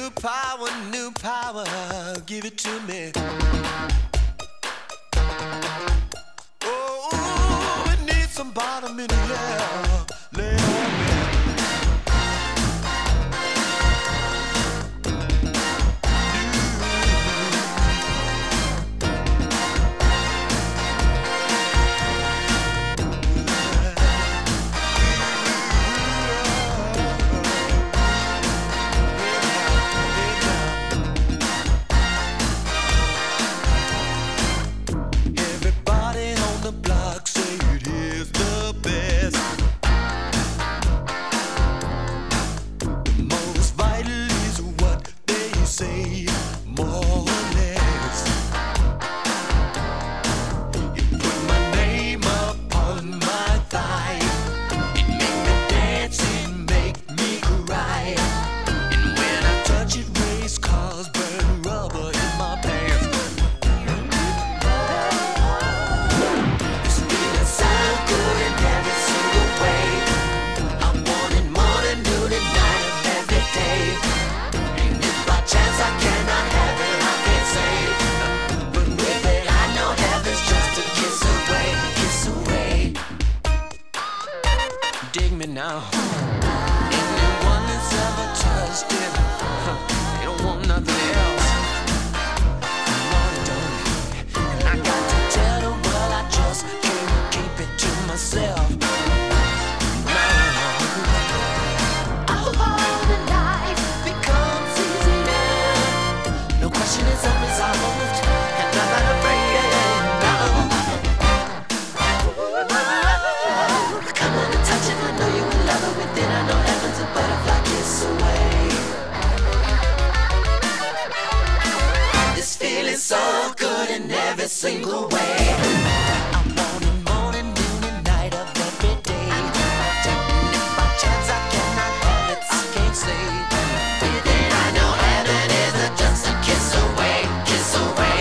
New power, give it to me. Oh, it needs some bottom in the air. Lay on me. Now, anyone that's ever touched it, they don't want nothing else. No, they don't. And I got to tell them, well, I just can't keep it to myself. Oh, the life becomes easier. No question is unresolved, and I'm not afraid. Come on and touch it, I know you will love it. Within I know heaven's a butterfly kiss away. This feeling so good in every single way. I'm wanting morning, noon, and night of every day. And if by chance I cannot have it, I can't sleep. Within I know heaven is just a kiss away, kiss away.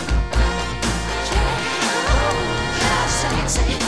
Yeah, say it.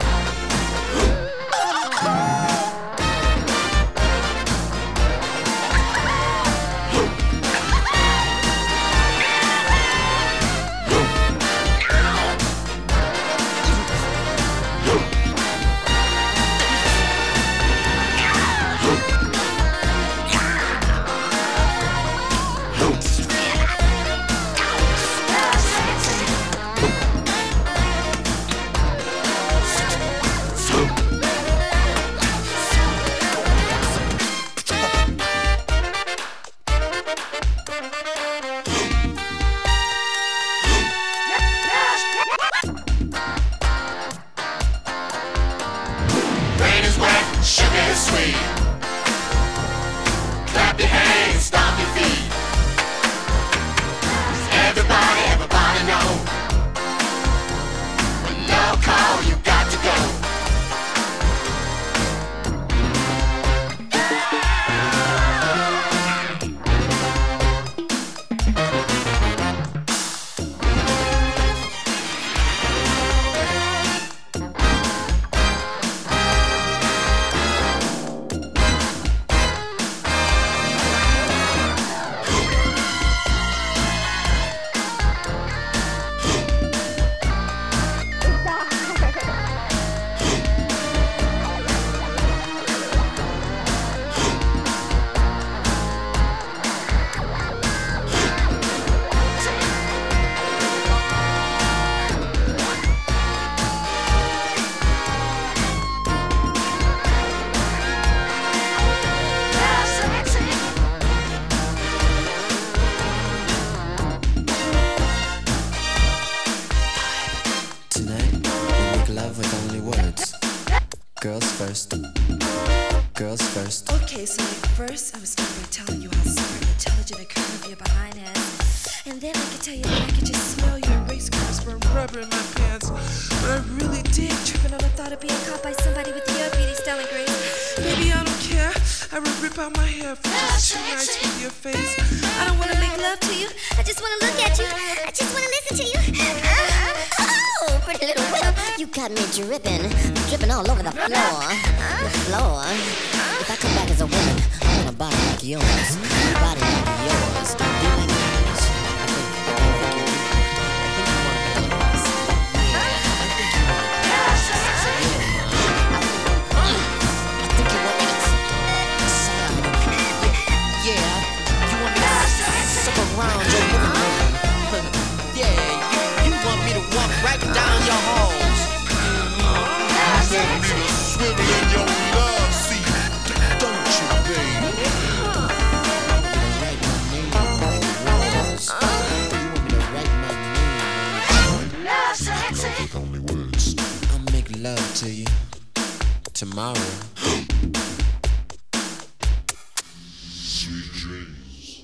Girls first. Okay, so first I was starting by telling you how smart and intelligent and curvy your behind is. And then I could tell you that I could just smell your race cars from rubber in my pants. But I really did tripping on the thought of being caught by somebody with your beauty, style, and grace. Baby, I don't care. I would rip out my hair for just 2 nights with your face. I don't want to make love to you. I just want to look at you. I just want to listen to you. Oh, pretty little whip. You got me dripping all over the floor. The floor. If I come back as a woman, I want a body like yours. A body like yours. tomorrow.